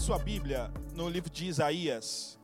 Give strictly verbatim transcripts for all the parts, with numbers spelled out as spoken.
sua Bíblia no livro de Isaías,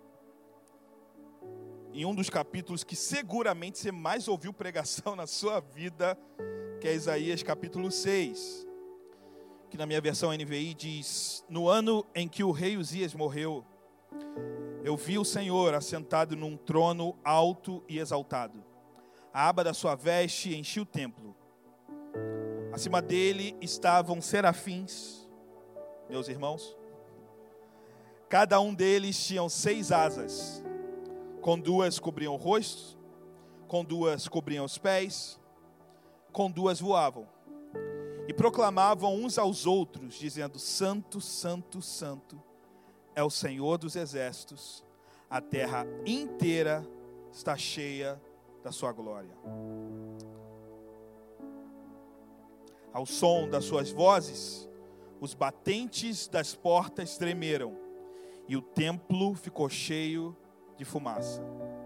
em um dos capítulos que seguramente você mais ouviu pregação na sua vida, que é Isaías capítulo seis, que na minha versão N V I diz: no ano em que o rei Uzias morreu, eu vi o Senhor assentado num trono alto e exaltado. A aba da sua veste enchia o templo. Acima dele estavam serafins, meus irmãos. Cada um deles tinha seis asas. Com duas cobriam o rosto, com duas cobriam os pés, com duas voavam. E proclamavam uns aos outros, dizendo: Santo, Santo, Santo é o Senhor dos exércitos. A terra inteira está cheia da sua glória. Ao som das suas vozes, os batentes das portas tremeram, e o templo ficou cheio de fumaça.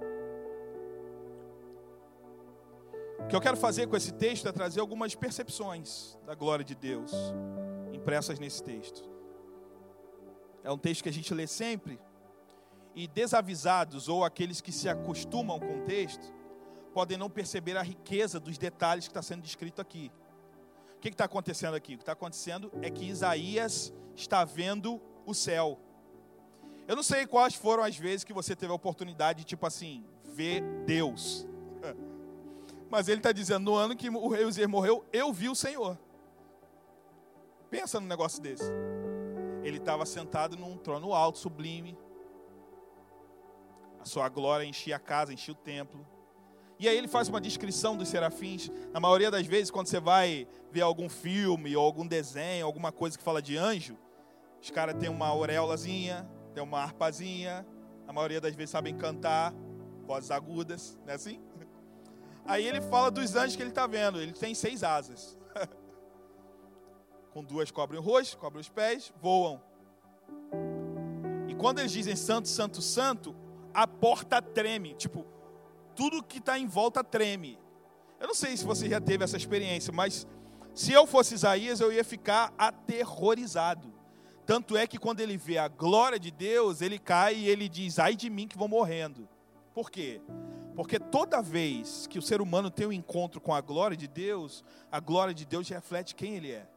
O que eu quero fazer com esse texto é trazer algumas percepções da glória de Deus impressas nesse texto. É um texto que a gente lê sempre, e desavisados ou aqueles que se acostumam com o texto podem não perceber a riqueza dos detalhes que está sendo descrito aqui. O que está acontecendo aqui? O que está acontecendo é que Isaías está vendo o céu. Eu não sei quais foram as vezes que você teve a oportunidade de, tipo assim, ver Deus. Mas ele está dizendo: no ano que o rei Uzias morreu, eu vi o Senhor. Pensa num negócio desse. Ele estava sentado num trono alto, sublime. A sua glória enchia a casa, enchia o templo. E aí ele faz uma descrição dos serafins. Na maioria das vezes, quando você vai ver algum filme ou algum desenho, alguma coisa que fala de anjo, os caras têm uma auréolazinha, tem uma harpazinha. A maioria das vezes sabem cantar, vozes agudas, não é assim? Aí ele fala dos anjos que ele está vendo. Ele tem seis asas. Com duas cobrem o rosto, cobrem os pés, voam. E quando eles dizem santo, santo, santo, a porta treme. Tipo, tudo que está em volta treme. Eu não sei se você já teve essa experiência, mas se eu fosse Isaías, eu ia ficar aterrorizado. Tanto é que quando ele vê a glória de Deus, ele cai e ele diz: ai de mim que vou morrendo. Por quê? Porque toda vez que o ser humano tem um encontro com a glória de Deus, a glória de Deus reflete quem ele é.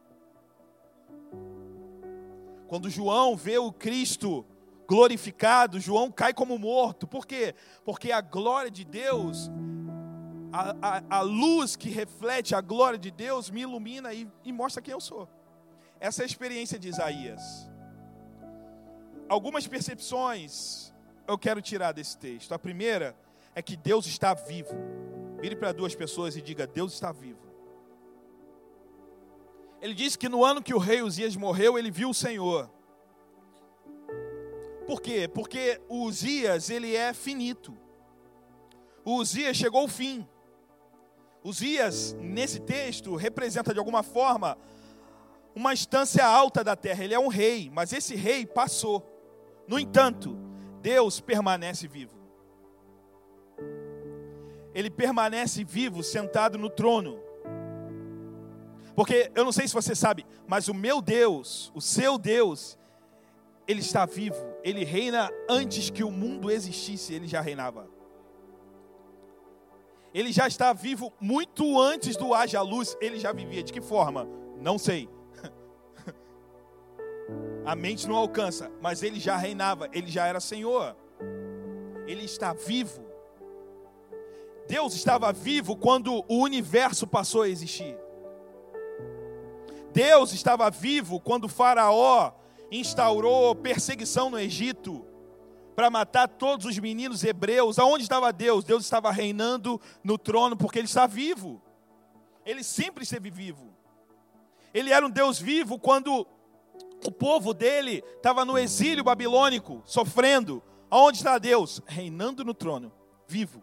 Quando João vê o Cristo glorificado, João cai como morto. Por quê? Porque a glória de Deus, a, a, a luz que reflete a glória de Deus me ilumina e, e mostra quem eu sou. Essa é a experiência de Isaías. Algumas percepções eu quero tirar desse texto. A primeira é que Deus está vivo. Vire para duas pessoas e diga: Deus está vivo. Ele disse que no ano que o rei Uzias morreu, ele viu o Senhor. Por quê? Porque o Uzias, ele é finito. O Uzias chegou ao fim. Uzias, nesse texto, representa de alguma forma uma instância alta da terra. Ele é um rei, mas esse rei passou. No entanto, Deus permanece vivo. Ele permanece vivo, sentado no trono. Porque, eu não sei se você sabe, mas o meu Deus, o seu Deus, Ele está vivo. Ele reina antes que o mundo existisse, Ele já reinava. Ele já está vivo muito antes do haja luz, Ele já vivia. De que forma? Não sei. A mente não alcança, mas Ele já reinava, Ele já era Senhor. Ele está vivo. Deus estava vivo quando o universo passou a existir. Deus estava vivo quando o faraó instaurou perseguição no Egito para matar todos os meninos hebreus. Aonde estava Deus? Deus estava reinando no trono porque Ele está vivo. Ele sempre esteve vivo. Ele era um Deus vivo quando o povo dele estava no exílio babilônico, sofrendo. Aonde está Deus? Reinando no trono, vivo.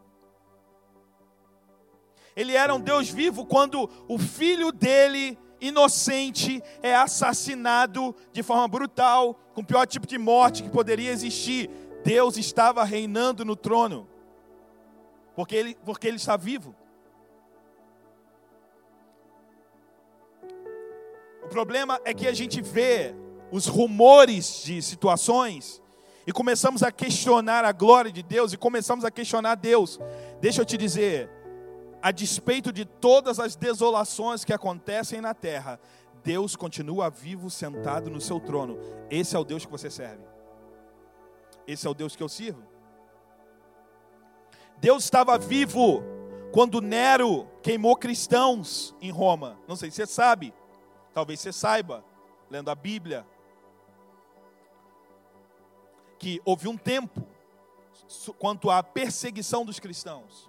Ele era um Deus vivo quando o filho dele, inocente, é assassinado de forma brutal, com o pior tipo de morte que poderia existir. Deus estava reinando no trono, porque ele, porque ele está vivo. O problema é que a gente vê os rumores de situações e começamos a questionar a glória de Deus e começamos a questionar Deus. Deixa eu te dizer, a despeito de todas as desolações que acontecem na terra, Deus continua vivo, sentado no seu trono. Esse é o Deus que você serve. Esse é o Deus que eu sirvo. Deus estava vivo quando Nero queimou cristãos em Roma. Não sei se você sabe, talvez você saiba, lendo a Bíblia, que houve um tempo quanto à perseguição dos cristãos.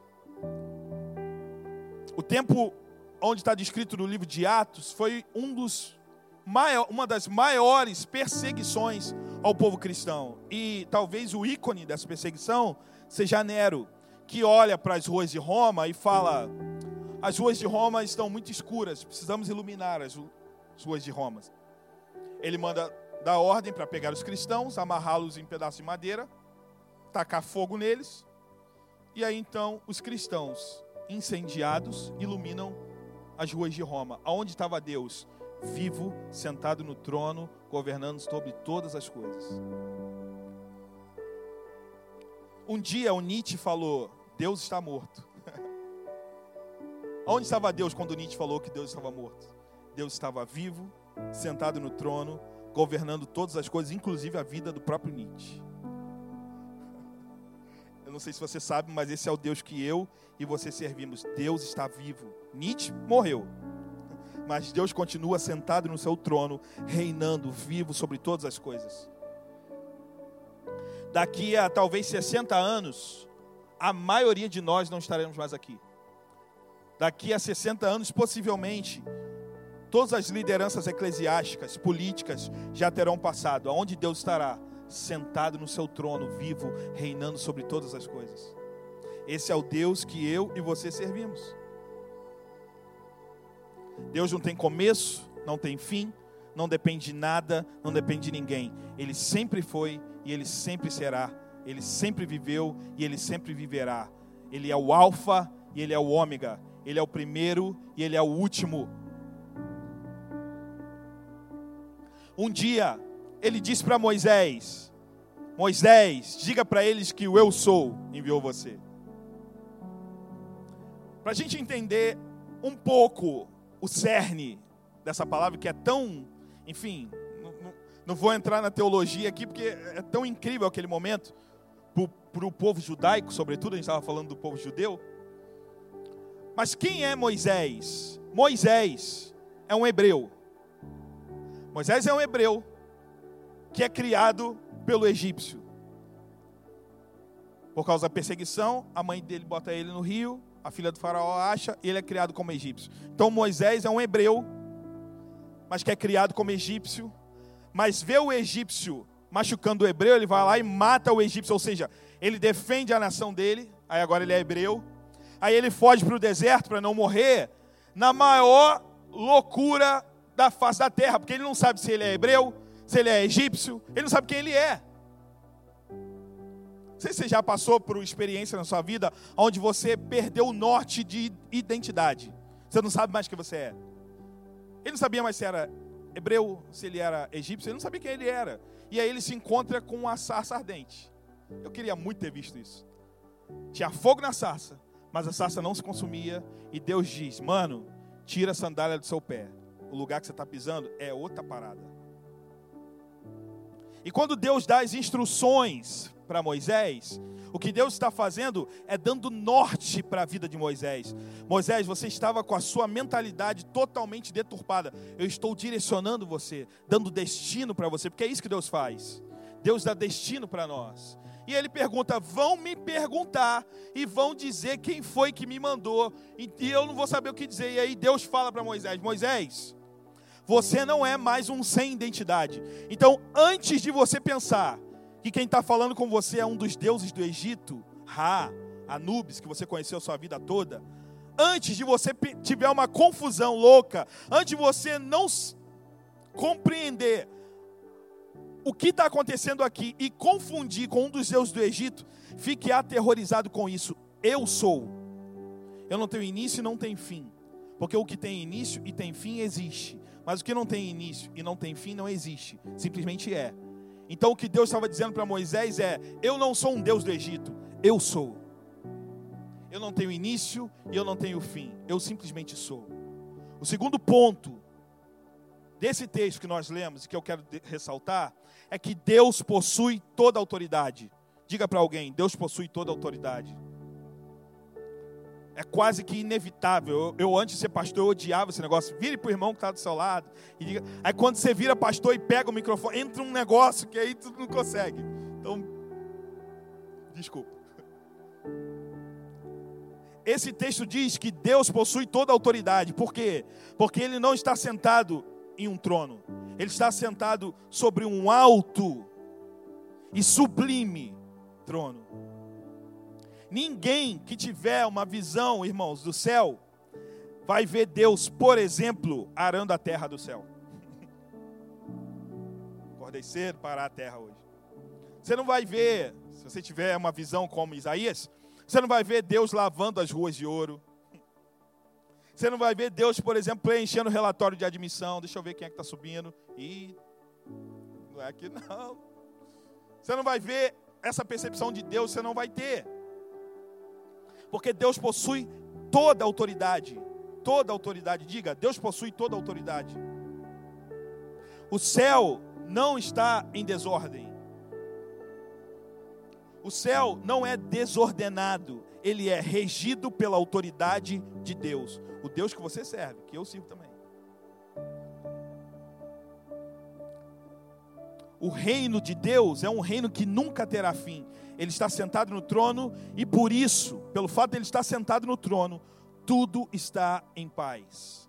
O tempo onde está descrito no livro de Atos foi um dos maior, uma das maiores perseguições ao povo cristão. E talvez o ícone dessa perseguição seja Nero, que olha para as ruas de Roma e fala: as ruas de Roma estão muito escuras, precisamos iluminar as ruas de Roma. Ele manda dar ordem para pegar os cristãos, amarrá-los em pedaços de madeira, tacar fogo neles, e aí então os cristãos incendiados iluminam as ruas de Roma. Aonde estava Deus? Vivo, sentado no trono, governando sobre todas as coisas. Um dia o Nietzsche falou: Deus está morto. Aonde estava Deus quando Nietzsche falou que Deus estava morto? Deus estava vivo, sentado no trono, governando todas as coisas, inclusive a vida do próprio Nietzsche. Eu não sei se você sabe, mas esse é o Deus que eu e você servimos. Deus está vivo. Nietzsche morreu, mas Deus continua sentado no seu trono, reinando, vivo sobre todas as coisas. Daqui a talvez sessenta anos, a maioria de nós não estaremos mais aqui. Daqui a sessenta anos, possivelmente, todas as lideranças eclesiásticas, políticas, já terão passado. Aonde Deus estará? Sentado no seu trono, vivo, reinando sobre todas as coisas. Esse é o Deus que eu e você servimos. Deus não tem começo, não tem fim, não depende de nada, não depende de ninguém. Ele sempre foi e Ele sempre será. Ele sempre viveu e Ele sempre viverá. Ele é o alfa e Ele é o ômega. Ele é o primeiro e Ele é o último. Um dia, Ele disse para Moisés: Moisés, diga para eles que o eu sou enviou você. Para a gente entender um pouco o cerne dessa palavra, que é tão, enfim, não, não, não vou entrar na teologia aqui, porque é tão incrível aquele momento, para o povo judaico, sobretudo, a gente estava falando do povo judeu. Mas quem é Moisés? Moisés é um hebreu. Moisés é um hebreu que é criado pelo egípcio. Por causa da perseguição, a mãe dele bota ele no rio, a filha do faraó acha, e ele é criado como egípcio. Então Moisés é um hebreu, mas que é criado como egípcio, mas vê o egípcio machucando o hebreu, ele vai lá e mata o egípcio, ou seja, ele defende a nação dele, aí agora ele é hebreu, aí ele foge para o deserto para não morrer, na maior loucura da face da terra, porque ele não sabe se ele é hebreu, se ele é egípcio, ele não sabe quem ele é. Não sei se você já passou por uma experiência na sua vida onde você perdeu o norte de identidade. Você não sabe mais quem você é. Ele não sabia mais se era hebreu, se ele era egípcio, ele não sabia quem ele era. E aí ele se encontra com uma sarça ardente. Eu queria muito ter visto isso. Tinha fogo na sarça, mas a sarça não se consumia. E Deus diz: mano, tira a sandália do seu pé. O lugar que você está pisando é outra parada. E quando Deus dá as instruções para Moisés, o que Deus está fazendo é dando norte para a vida de Moisés. Moisés, você estava com a sua mentalidade totalmente deturpada. Eu estou direcionando você, dando destino para você, porque é isso que Deus faz. Deus dá destino para nós. E ele pergunta: vão me perguntar e vão dizer quem foi que me mandou, e eu não vou saber o que dizer. E aí Deus fala para Moisés: Moisés, você não é mais um sem identidade. Então, antes de você pensar que quem está falando com você é um dos deuses do Egito, Ra, Anubis, que você conheceu a sua vida toda, antes de você tiver uma confusão louca, antes de você não compreender o que está acontecendo aqui e confundir com um dos deuses do Egito, fique aterrorizado com isso. Eu sou. Eu não tenho início e não tenho fim. Porque o que tem início e tem fim existe. Mas o que não tem início e não tem fim não existe. Simplesmente é. Então o que Deus estava dizendo para Moisés é: eu não sou um Deus do Egito, eu sou. Eu não tenho início e eu não tenho fim, eu simplesmente sou. O segundo ponto desse texto que nós lemos e que eu quero ressaltar é que Deus possui toda a autoridade. Diga para alguém: Deus possui toda a autoridade. É quase que inevitável. Eu, eu antes de ser pastor, eu odiava esse negócio. Vire para o irmão que está do seu lado e diga. Aí quando você vira pastor e pega o microfone, entra um negócio que aí tu não consegue. Então, desculpa. Esse texto diz que Deus possui toda a autoridade. Por quê? Porque Ele não está sentado em um trono. Ele está sentado sobre um alto e sublime trono. Ninguém que tiver uma visão, irmãos, do céu, vai ver Deus, por exemplo, arando a terra do céu. Acordei cedo para arar a terra hoje. Você não vai ver, se você tiver uma visão como Isaías, você não vai ver Deus lavando as ruas de ouro. Você não vai ver Deus, por exemplo, preenchendo o relatório de admissão. Deixa eu ver quem é que está subindo. Ih, não é aqui não. Você não vai ver essa percepção de Deus, você não vai ter. Porque Deus possui toda a autoridade. Toda a autoridade. Diga, Deus possui toda a autoridade. O céu não está em desordem. O céu não é desordenado. Ele é regido pela autoridade de Deus. O Deus que você serve, que eu sirvo também. O reino de Deus é um reino que nunca terá fim. Ele está sentado no trono e por isso, pelo fato de ele estar sentado no trono, tudo está em paz.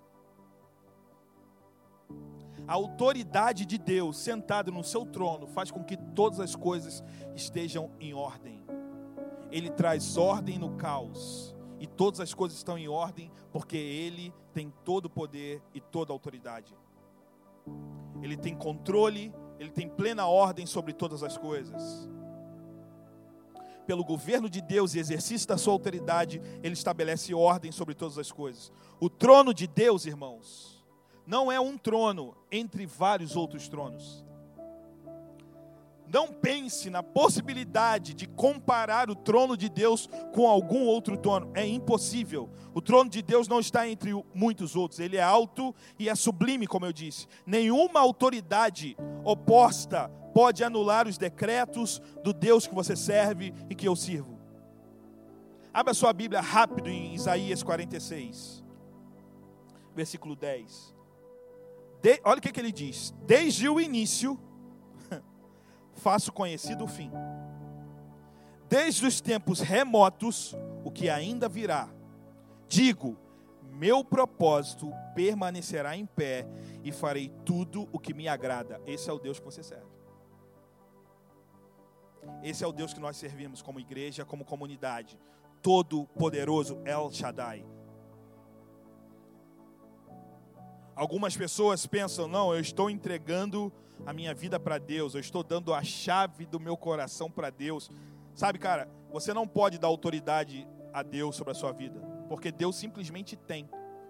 A autoridade de Deus sentado no seu trono faz com que todas as coisas estejam em ordem. Ele traz ordem no caos e todas as coisas estão em ordem porque Ele tem todo o poder e toda a autoridade. Ele tem controle, Ele tem plena ordem sobre todas as coisas. Pelo governo de Deus e exercício da sua autoridade, Ele estabelece ordem sobre todas as coisas. O trono de Deus, irmãos, não é um trono entre vários outros tronos. Não pense na possibilidade de comparar o trono de Deus com algum outro trono. É impossível. O trono de Deus não está entre muitos outros. Ele é alto e é sublime, como eu disse. Nenhuma autoridade oposta pode anular os decretos do Deus que você serve e que eu sirvo. Abra sua Bíblia rápido em Isaías quarenta e seis, versículo dez. De, olha o que, que ele diz. Desde o início, faço conhecido o fim. Desde os tempos remotos, o que ainda virá. Digo, meu propósito permanecerá em pé e farei tudo o que me agrada. Esse é o Deus que você serve. Esse é o Deus que nós servimos como igreja, como comunidade. Todo poderoso El Shaddai. Algumas pessoas pensam, não, eu estou entregando a minha vida para Deus, eu estou dando a chave do meu coração para Deus. Sabe, cara, você não pode dar autoridade a Deus sobre a sua vida, porque Deus simplesmente tem.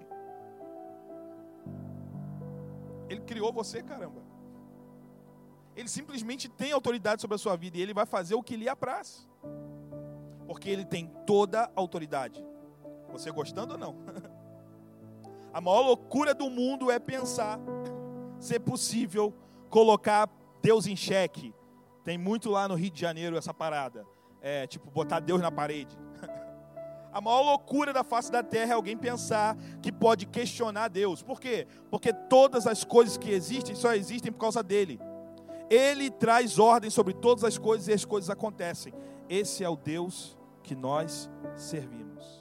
Ele criou você, caramba. Ele simplesmente tem autoridade sobre a sua vida e Ele vai fazer o que lhe apraz. Porque Ele tem toda a autoridade. Você gostando ou não? A maior loucura do mundo é pensar ser possível colocar Deus em xeque. Tem muito lá no Rio de Janeiro essa parada. É tipo botar Deus na parede. A maior loucura da face da terra é alguém pensar que pode questionar Deus. Por quê? Porque todas as coisas que existem só existem por causa dele. Ele traz ordem sobre todas as coisas e as coisas acontecem. Esse é o Deus que nós servimos.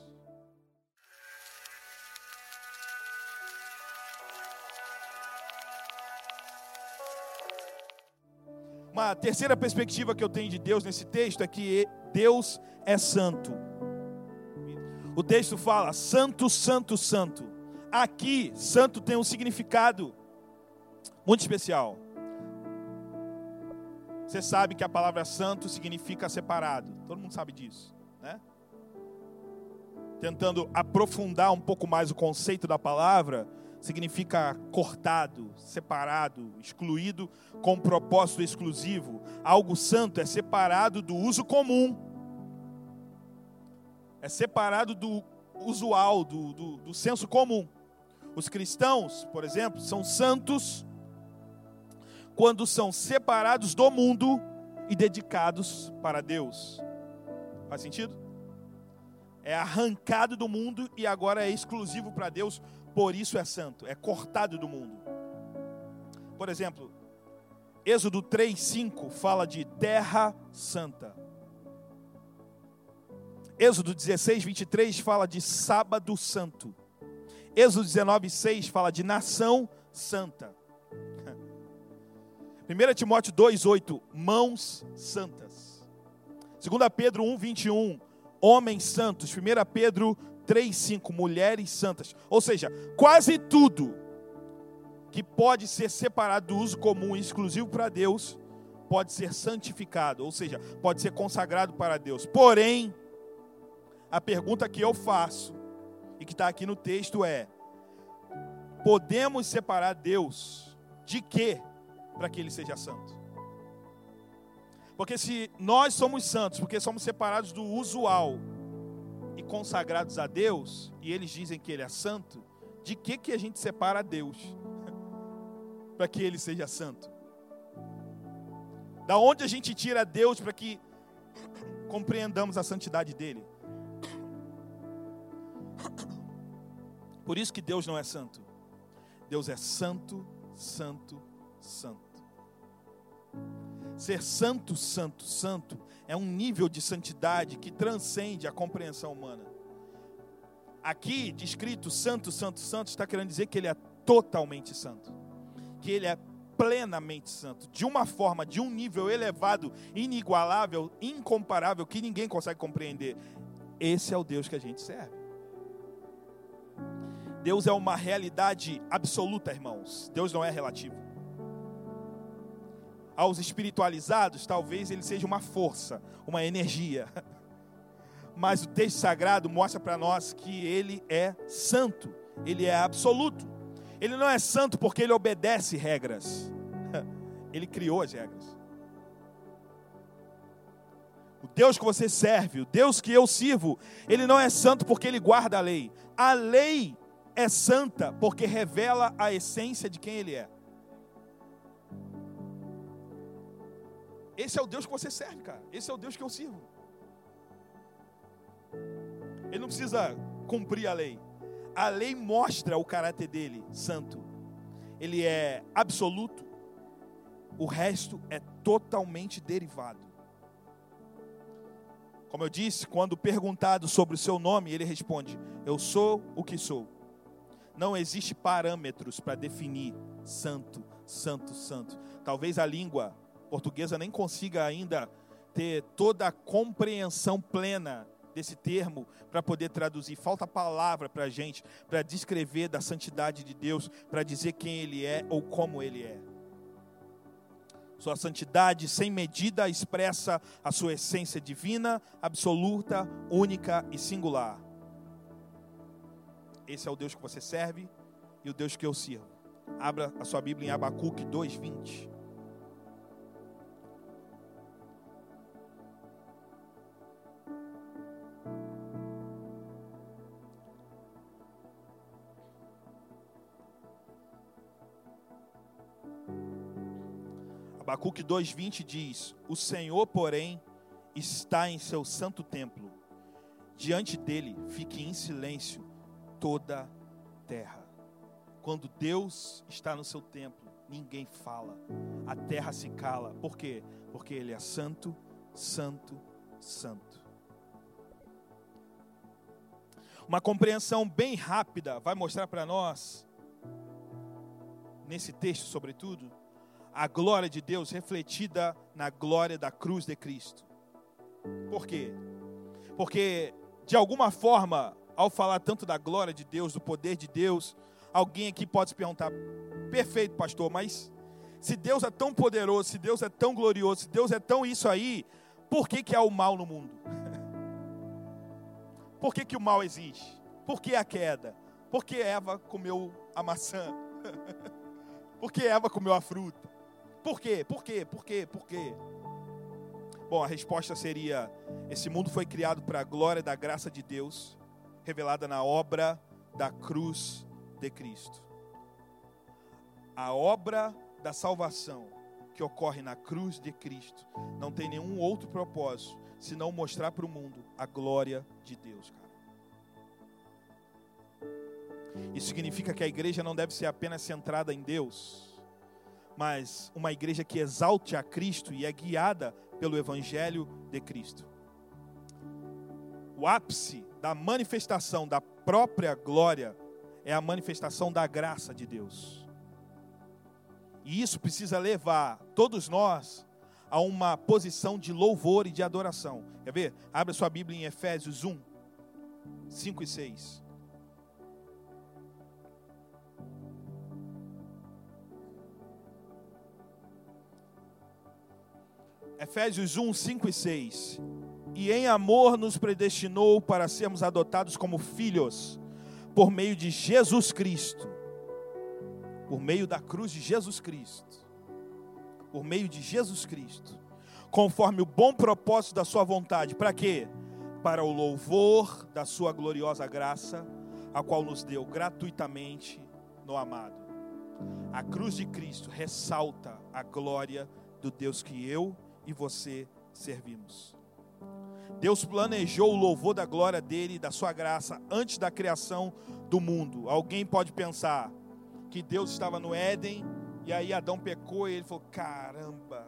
Uma terceira perspectiva que eu tenho de Deus nesse texto é que Deus é santo. O texto fala, santo, santo, santo. Aqui, santo tem um significado muito especial. Você sabe que a palavra santo significa separado. Todo mundo sabe disso, né? tentando aprofundar um pouco mais o conceito da palavra, significa cortado, separado, excluído com propósito exclusivo. Algo santo é separado do uso comum. É separado do usual, do, do, do senso comum. Os cristãos, por exemplo, são santos quando são separados do mundo e dedicados para Deus. Faz sentido? É arrancado do mundo e agora é exclusivo para Deus, por isso é santo, é cortado do mundo. Por exemplo, Êxodo três, cinco fala de terra santa. Êxodo dezesseis, vinte e três fala de sábado santo. Êxodo dezenove, seis fala de nação santa. primeiro Timóteo dois, oito, mãos santas. dois Pedro um, vinte e um, homens santos. primeiro Pedro três, cinco, mulheres santas. Ou seja, quase tudo que pode ser separado do uso comum e exclusivo para Deus, pode ser santificado, ou seja, pode ser consagrado para Deus. Porém, a pergunta que eu faço, e que está aqui no texto é: podemos separar Deus de quê para que Ele seja santo? Porque se nós somos santos, porque somos separados do usual e consagrados a Deus, e eles dizem que Ele é santo, de que que a gente separa Deus para que Ele seja santo? Da onde a gente tira Deus para que compreendamos a santidade dEle? Por isso que Deus não é santo. Deus é santo, santo, santo. Ser santo, santo, santo é um nível de santidade que transcende a compreensão humana. Aqui, descrito santo, santo, santo, está querendo dizer que Ele é totalmente santo. Que Ele é plenamente santo. De uma forma, de um nível elevado, inigualável, incomparável, que ninguém consegue compreender. Esse é o Deus que a gente serve. Deus é uma realidade absoluta, irmãos. Deus não é relativo. Aos espiritualizados, talvez Ele seja uma força, uma energia. Mas o texto sagrado mostra para nós que Ele é santo. Ele é absoluto. Ele não é santo porque Ele obedece regras. Ele criou as regras. O Deus que você serve, o Deus que eu sirvo, Ele não é santo porque Ele guarda a lei. A lei é santa porque revela a essência de quem Ele é. Esse é o Deus que você serve, cara. Esse é o Deus que eu sirvo. Ele não precisa cumprir a lei. A lei mostra o caráter dele, santo. Ele é absoluto. O resto é totalmente derivado. Como eu disse, quando perguntado sobre o seu nome, ele responde: eu sou o que sou. Não existe parâmetros para definir santo, santo, santo. Talvez a língua portuguesa nem consiga ainda ter toda a compreensão plena desse termo para poder traduzir. Falta palavra para a gente, para descrever da santidade de Deus, para dizer quem Ele é ou como Ele é. Sua santidade sem medida expressa a sua essência divina, absoluta, única e singular. Esse é o Deus que você serve e o Deus que eu sirvo. Abra a sua Bíblia em Abacuque dois, vinte. Abacuque dois, vinte diz: o Senhor, porém, está em seu santo templo. Diante dele fique em silêncio toda terra. Quando Deus está no seu templo, ninguém fala. A terra se cala. Por quê? Porque Ele é santo, santo, santo. Uma compreensão bem rápida vai mostrar para nós, nesse texto sobretudo, a glória de Deus refletida na glória da cruz de Cristo. Por quê? Porque, de alguma forma, ao falar tanto da glória de Deus, do poder de Deus, alguém aqui pode se perguntar: perfeito, pastor, mas se Deus é tão poderoso, se Deus é tão glorioso, se Deus é tão isso aí, por que que há o mal no mundo? Por que que o mal existe? Por que a queda? Por que Eva comeu a maçã? Por que Eva comeu a fruta? Por quê? Por quê? Por quê? Por quê? Bom, a resposta seria: esse mundo foi criado para a glória da graça de Deus, revelada na obra da cruz de Cristo. A obra da salvação que ocorre na cruz de Cristo não tem nenhum outro propósito senão mostrar para o mundo a glória de Deus, cara. Isso significa que a igreja não deve ser apenas centrada em Deus, mas uma igreja que exalte a Cristo e é guiada pelo Evangelho de Cristo. O ápice da manifestação da própria glória é a manifestação da graça de Deus. E isso precisa levar todos nós a uma posição de louvor e de adoração. Quer ver? Abra sua Bíblia em Efésios um, cinco e seis. Efésios um, cinco e seis. E em amor nos predestinou para sermos adotados como filhos, por meio de Jesus Cristo. Por meio da cruz de Jesus Cristo. Por meio de Jesus Cristo. Conforme o bom propósito da sua vontade. Para quê? Para o louvor da sua gloriosa graça, a qual nos deu gratuitamente no amado. A cruz de Cristo ressalta a glória do Deus que eu e você servimos. Deus planejou o louvor da glória dele e da sua graça antes da criação do mundo. Alguém pode pensar que Deus estava no Éden e aí Adão pecou e ele falou: caramba,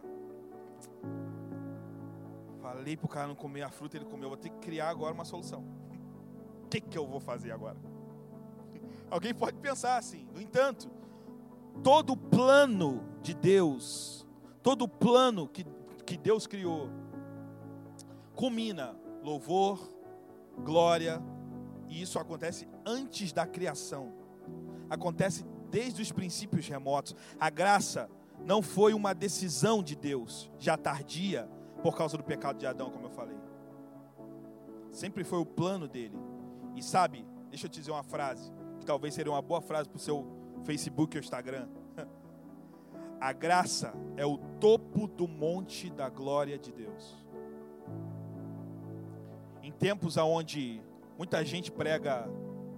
falei para o cara não comer a fruta, ele comeu, vou ter que criar agora uma solução. O que, que eu vou fazer agora? Alguém pode pensar assim. No entanto, todo o plano de Deus, todo o plano que, que Deus criou, culmina louvor, glória, e isso acontece antes da criação. Acontece desde os princípios remotos. A graça não foi uma decisão de Deus, já tardia, por causa do pecado de Adão, como eu falei. Sempre foi o plano dele. E sabe, deixa eu te dizer uma frase, que talvez seria uma boa frase para o seu Facebook ou Instagram. A graça é o topo do monte da glória de Deus. Em tempos onde muita gente prega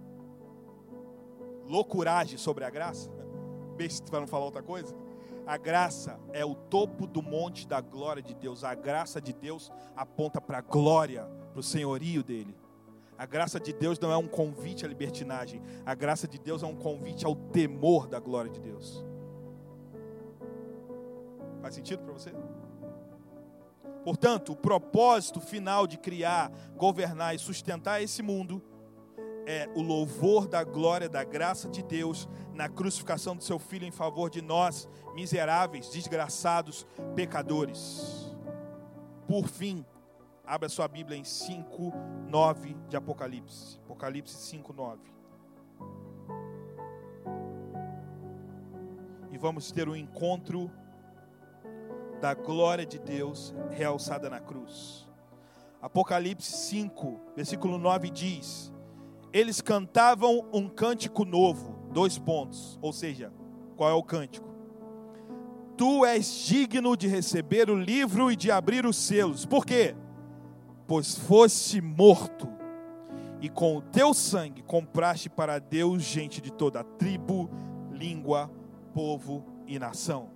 loucuragem sobre a graça, besta para não falar outra coisa, a graça é o topo do monte da glória de Deus. A graça de Deus aponta para a glória, para o senhorio dele. A graça de Deus não é um convite à libertinagem. A graça de Deus é um convite ao temor da glória de Deus. Faz sentido para você? Portanto, o propósito final de criar, governar e sustentar esse mundo é o louvor da glória, da graça de Deus na crucificação do seu Filho em favor de nós, miseráveis, desgraçados, pecadores. Por fim, abra sua Bíblia em cinco, nove de Apocalipse. Apocalipse cinco, nove. E vamos ter um encontro da glória de Deus realçada na cruz. Apocalipse cinco, versículo nove diz: eles cantavam um cântico novo, dois pontos, ou seja, qual é o cântico? Tu és digno de receber o livro e de abrir os selos. Por quê? Pois foste morto, e com o teu sangue compraste para Deus gente de toda tribo, língua, povo e nação.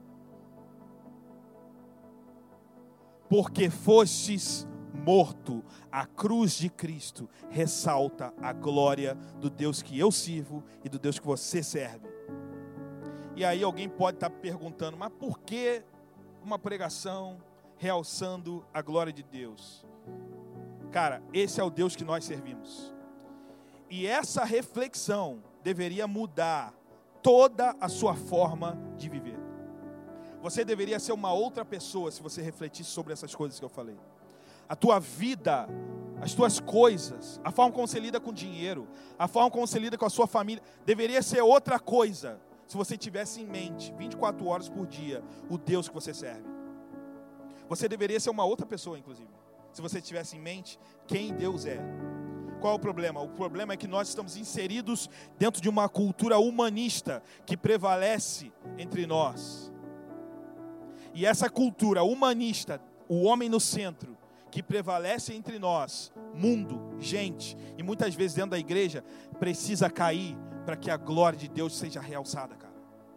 Porque fostes morto, a cruz de Cristo ressalta a glória do Deus que eu sirvo e do Deus que você serve. E aí alguém pode estar perguntando, mas por que uma pregação realçando a glória de Deus? Cara, esse é o Deus que nós servimos. E essa reflexão deveria mudar toda a sua forma de viver. Você deveria ser uma outra pessoa se você refletisse sobre essas coisas que eu falei. A tua vida, as tuas coisas, a forma como você lida com dinheiro, a forma como você lida com a sua família, deveria ser outra coisa se você tivesse em mente, vinte e quatro horas por dia, o Deus que você serve. Você deveria ser uma outra pessoa, inclusive, se você tivesse em mente quem Deus é. Qual é o problema? O problema é que nós estamos inseridos dentro de uma cultura humanista que prevalece entre nós. E essa cultura humanista, o homem no centro, que prevalece entre nós, mundo, gente, e muitas vezes dentro da igreja, precisa cair para que a glória de Deus seja realçada, cara.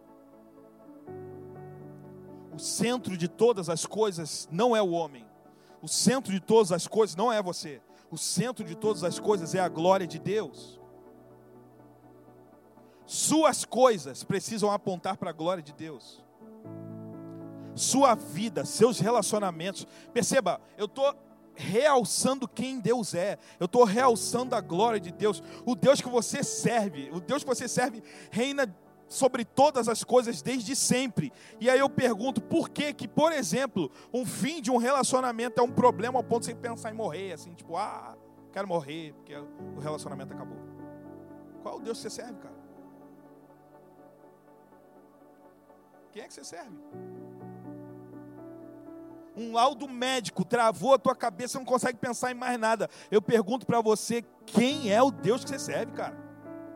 O centro de todas as coisas não é o homem. O centro de todas as coisas não é você. O centro de todas as coisas é a glória de Deus. Suas coisas precisam apontar para a glória de Deus. Sua vida, seus relacionamentos. Perceba, eu estou realçando quem Deus é. Eu estou realçando a glória de Deus. O Deus que você serve, o Deus que você serve reina sobre todas as coisas desde sempre. E aí eu pergunto, por que que, por exemplo, um fim de um relacionamento é um problema ao ponto de você pensar em morrer, assim, tipo, ah, quero morrer, porque o relacionamento acabou. Qual é o Deus que você serve, cara? Quem é que você serve? Um laudo médico travou a tua cabeça, você não consegue pensar em mais nada. Eu pergunto para você, quem é o Deus que você serve, cara?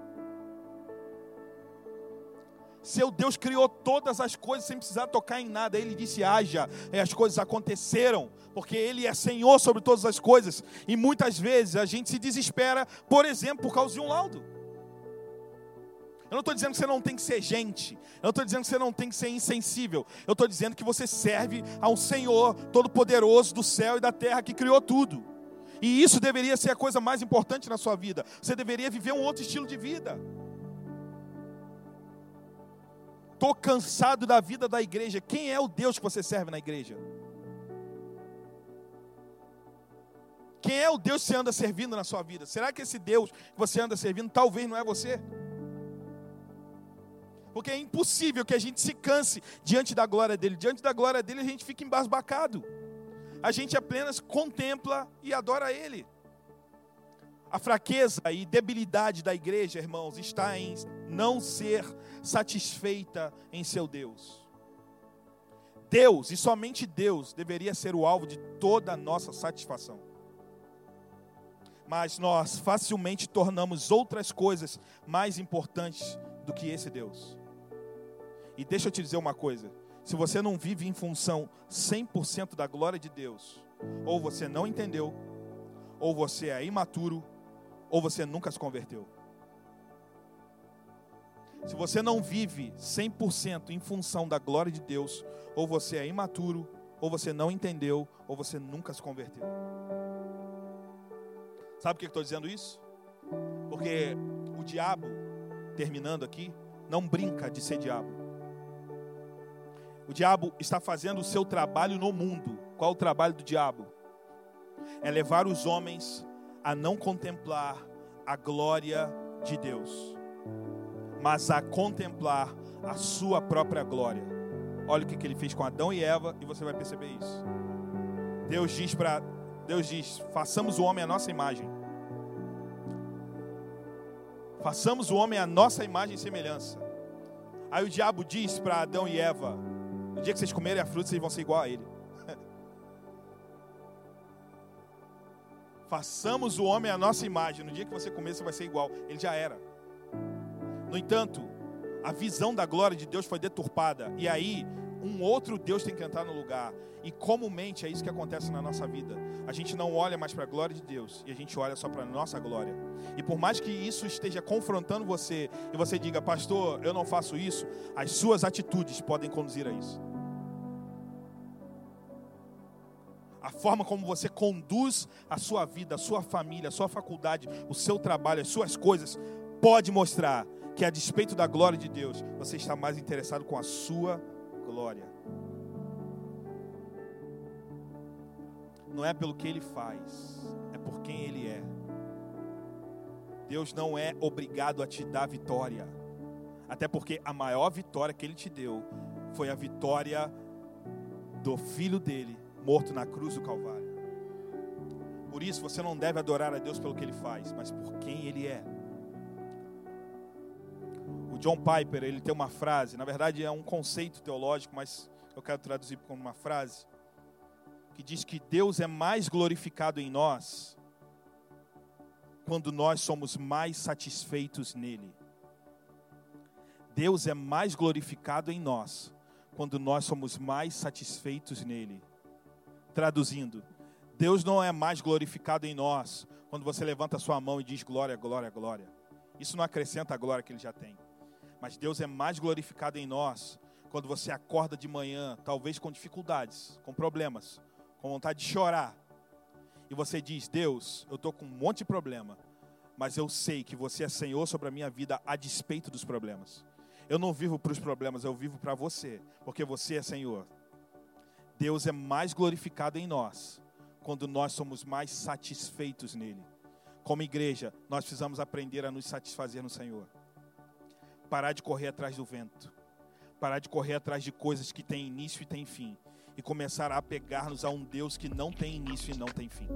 Seu Deus criou todas as coisas sem precisar tocar em nada. Ele disse, haja, e as coisas aconteceram, porque Ele é Senhor sobre todas as coisas. E muitas vezes a gente se desespera, por exemplo, por causa de um laudo. Eu não estou dizendo que você não tem que ser gente. Eu não estou dizendo que você não tem que ser insensível. Eu estou dizendo que você serve a um Senhor todo-poderoso do céu e da terra que criou tudo. E isso deveria ser a coisa mais importante na sua vida. Você deveria viver um outro estilo de vida. Estou cansado da vida da igreja. Quem é o Deus que você serve na igreja? Quem é o Deus que você anda servindo na sua vida? Será que esse Deus que você anda servindo talvez não é você? Porque é impossível que a gente se canse diante da glória dele. Diante da glória dele a gente fica embasbacado. A gente apenas contempla e adora ele. A fraqueza e debilidade da igreja, irmãos, está em não ser satisfeita em seu Deus. Deus, e somente Deus, deveria ser o alvo de toda a nossa satisfação. Mas nós facilmente tornamos outras coisas mais importantes do que esse Deus. E deixa eu te dizer uma coisa, se você não vive em função cem por cento da glória de Deus, ou você não entendeu, ou você é imaturo, ou você nunca se converteu. Se você não vive cem por cento em função da glória de Deus, ou você é imaturo, ou você não entendeu, ou você nunca se converteu. Sabe por que eu estou dizendo isso? Porque o diabo, terminando aqui, não brinca de ser diabo. O diabo está fazendo o seu trabalho no mundo. Qual é o trabalho do diabo? É levar os homens a não contemplar a glória de Deus, mas a contemplar a sua própria glória. Olha o que ele fez com Adão e Eva e você vai perceber isso. Deus diz para Deus diz: façamos o homem à nossa imagem. Façamos o homem à nossa imagem e semelhança. Aí o diabo diz para Adão e Eva: no dia que vocês comerem a fruta, vocês vão ser igual a ele. Façamos o homem à nossa imagem. No dia que você comer, você vai ser igual. Ele já era. No entanto, a visão da glória de Deus foi deturpada. E aí, um outro Deus tem que entrar no lugar. E comumente é isso que acontece na nossa vida. A gente não olha mais para a glória de Deus, e a gente olha só para a nossa glória. E por mais que isso esteja confrontando você, e você diga: pastor, eu não faço isso, as suas atitudes podem conduzir a isso. A forma como você conduz a sua vida, a sua família, a sua faculdade, o seu trabalho, as suas coisas, pode mostrar que, a despeito da glória de Deus, você está mais interessado com a sua glória. Não é pelo que Ele faz, é por quem Ele é. Deus não é obrigado a te dar vitória, até porque a maior vitória que Ele te deu foi a vitória do Filho dEle, morto na cruz do Calvário. Por isso você não deve adorar a Deus pelo que Ele faz, mas por quem Ele é. O John Piper, ele tem uma frase, na verdade é um conceito teológico, mas eu quero traduzir como uma frase, que diz que Deus é mais glorificado em nós quando nós somos mais satisfeitos nele. Deus é mais glorificado em nós quando nós somos mais satisfeitos nele. Traduzindo, Deus não é mais glorificado em nós quando você levanta a sua mão e diz glória, glória, glória. Isso não acrescenta a glória que ele já tem. Mas Deus é mais glorificado em nós quando você acorda de manhã, talvez com dificuldades, com problemas, com vontade de chorar. E você diz, Deus, eu estou com um monte de problema, mas eu sei que você é Senhor sobre a minha vida a despeito dos problemas. Eu não vivo para os problemas, eu vivo para você, porque você é Senhor. Deus é mais glorificado em nós quando nós somos mais satisfeitos nele. Como igreja, nós precisamos aprender a nos satisfazer no Senhor. Parar de correr atrás do vento. Parar de correr atrás de coisas que têm início e têm fim. E começar a apegar-nos a um Deus que não tem início e não tem fim.